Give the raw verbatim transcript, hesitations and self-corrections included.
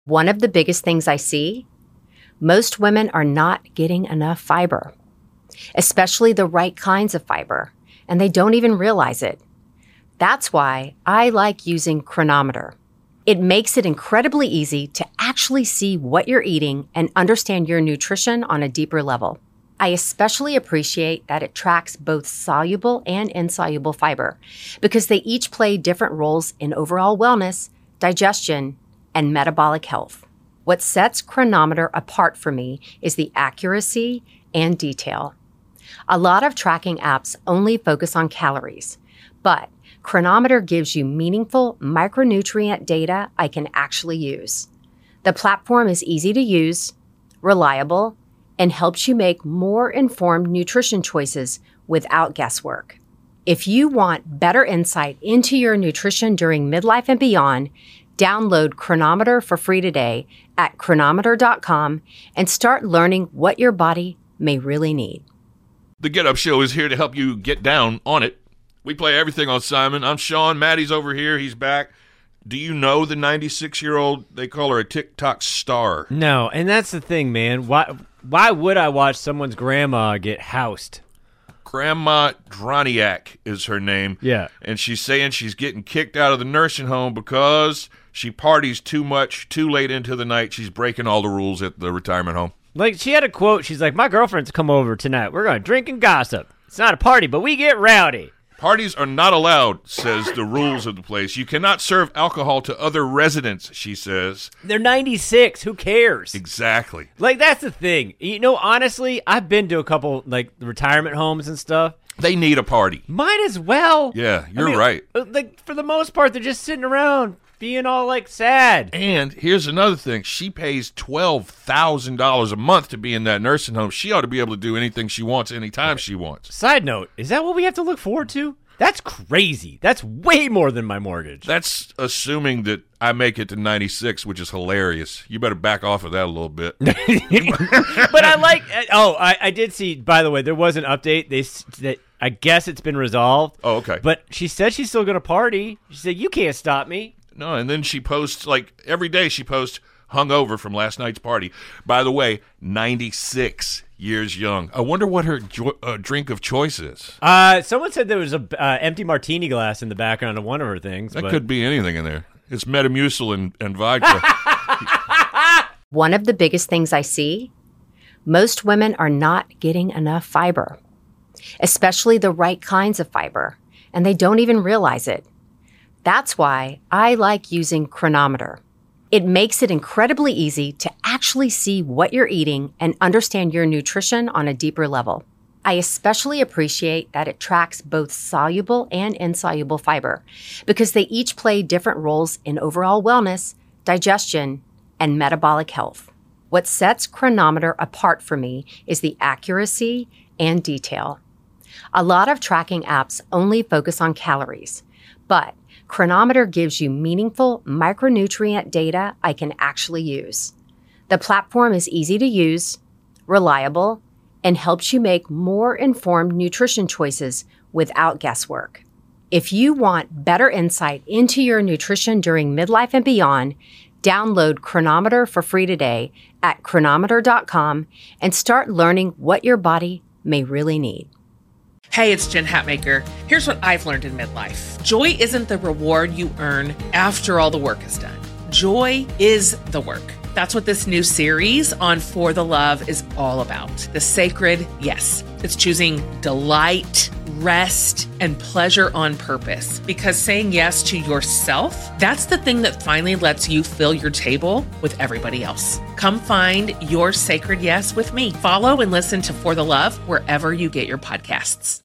One of the biggest things I see, most women are not getting enough fiber, especially the right kinds of fiber, and they don't even realize it. That's why I like using Cronometer. It makes it incredibly easy to actually see what you're eating and understand your nutrition on a deeper level. I especially appreciate that it tracks both soluble and insoluble fiber because they each play different roles in overall wellness, digestion, and metabolic health. What sets Cronometer apart for me is the accuracy and detail. A lot of tracking apps only focus on calories, but Cronometer gives you meaningful micronutrient data I can actually use. The platform is easy to use, reliable, and helps you make more informed nutrition choices without guesswork. If you want better insight into your nutrition during midlife and beyond, download Cronometer for free today at cronometer dot com and start learning what your body may really need. The Get Up Show is here to help you get down on it. We play everything on Simon. I'm Sean. Maddie's over here. He's back. Do you know the ninety-six-year-old, they call her a TikTok star? No, and that's the thing, man. Why why would I watch someone's grandma get housed? Grandma Droniak is her name. Yeah. And she's saying she's getting kicked out of the nursing home because she parties too much, too late into the night. She's breaking all the rules at the retirement home. Like, she had a quote. She's like, my girlfriend's come over tonight. We're going to drink and gossip. It's not a party, but we get rowdy. Parties are not allowed, says the rules of the place. You cannot serve alcohol to other residents, she says. They're ninety-six. Who cares? Exactly. Like, that's the thing. You know, honestly, I've been to a couple, like, retirement homes and stuff. They need a party. Might as well. Yeah, you're I mean, right. Like, for the most part, they're just sitting around being all, like, sad. And here's another thing. She pays twelve thousand dollars a month to be in that nursing home. She ought to be able to do anything she wants anytime she wants. Side note, is that what we have to look forward to? That's crazy. That's way more than my mortgage. That's assuming that I make it to ninety-six, which is hilarious. You better back off of that a little bit. But I like, oh, I, I did see, by the way, there was an update. They that I guess it's been resolved. Oh, okay. But she said she's still going to party. She said, you can't stop me. No, and then she posts, like, every day she posts hungover from last night's party. By the way, ninety-six years young. I wonder what her jo- uh, drink of choice is. Uh, someone said there was a uh, empty martini glass in the background of one of her things. That but... could be anything in there. It's Metamucil and, and vodka. One of the biggest things I see, most women are not getting enough fiber, especially the right kinds of fiber, and they don't even realize it. That's why I like using Cronometer. It makes it incredibly easy to actually see what you're eating and understand your nutrition on a deeper level. I especially appreciate that it tracks both soluble and insoluble fiber because they each play different roles in overall wellness, digestion, and metabolic health. What sets Cronometer apart for me is the accuracy and detail. A lot of tracking apps only focus on calories, but Cronometer gives you meaningful micronutrient data I can actually use. The platform is easy to use, reliable, and helps you make more informed nutrition choices without guesswork. If you want better insight into your nutrition during midlife and beyond, download Cronometer for free today at cronometer dot com and start learning what your body may really need. Hey, it's Jen Hatmaker. Here's what I've learned in midlife. Joy isn't the reward you earn after all the work is done. Joy is the work. That's what this new series on For the Love is all about. The sacred yes. It's choosing delight, rest, and pleasure on purpose. Because saying yes to yourself, that's the thing that finally lets you fill your table with everybody else. Come find your sacred yes with me. Follow and listen to For the Love wherever you get your podcasts.